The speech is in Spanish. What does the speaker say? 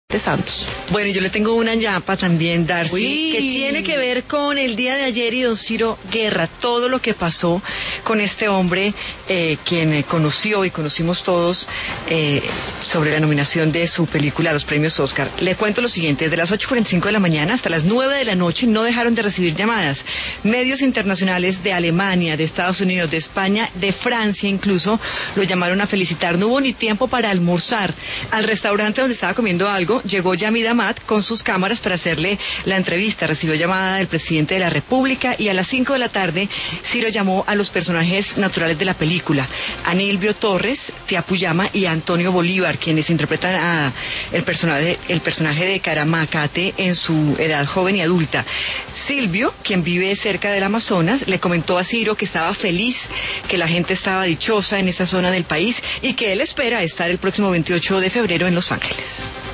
de Santos. Bueno, yo le tengo una ñapa también, Darcy, Uy. que tiene que ver con el día de ayer y don Ciro Guerra, todo lo que pasó con este hombre, quien conoció y conocimos todos sobre la nominación de su película a los premios Oscar. Le cuento lo siguiente: desde las 8:45 de la mañana hasta las 9 de la noche no dejaron de recibir llamadas. Medios internacionales de Alemania, de Estados Unidos, de España, de Francia incluso, lo llamaron a felicitar. No hubo ni tiempo para almorzar. Al restaurante donde estaba comiendo algo, llegó Yamid Amat con sus cámaras para hacerle la entrevista. Recibió llamada del presidente de la República y a las 5 de la tarde Ciro llamó a los personajes naturales de la película: a Nilvio Torres, Tiapuyama y a Antonio Bolívar, quienes interpretan a el personaje de Caramacate en su edad joven y adulta. Silvio, quien vive cerca del Amazonas, le comentó a Ciro que estaba feliz, que la gente estaba dichosa en esa zona del país y que él espera estar el próximo 28 de febrero en Los Ángeles.